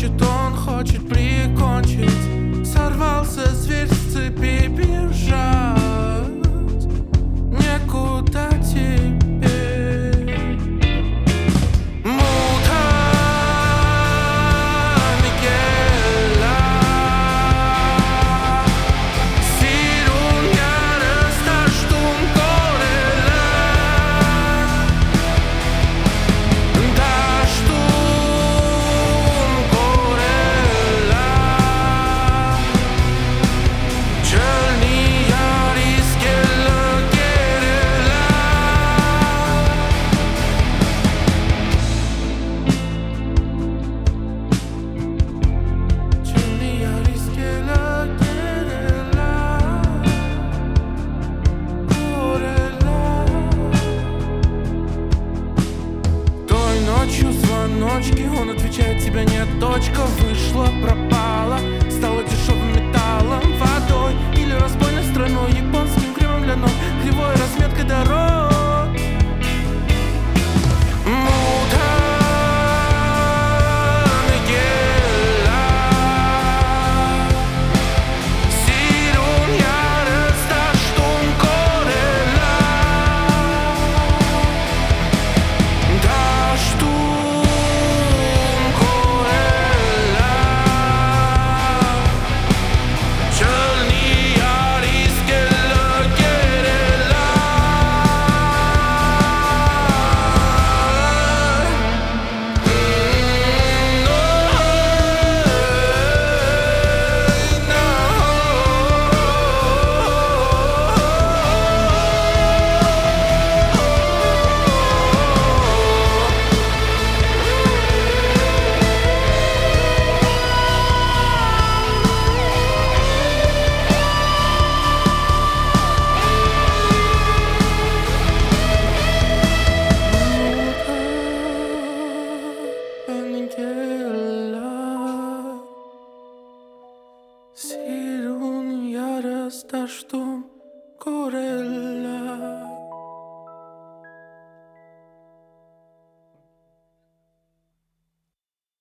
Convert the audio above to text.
он хочет прикончить. Сорвался зверь с цепи, бежать некуда теперь. Muta Miguela, Sirun Yaresta Stum Corella, Da Stum Corella, Черный Ярискела Керела. Черный Ярискела Керела Корела. Той ночью звоночки, он отвечает: тебя нет, дочка вышла, пропала, стала дешевым металлом, водой или разбойной страной, японским кремом для ног, кривой разметкой дорог. Muta Miguela, Sirun Yaresta Stum Corella, Da Stum Corella, Черный Ярискела Керела. Sirun Yaresta Stum Corella.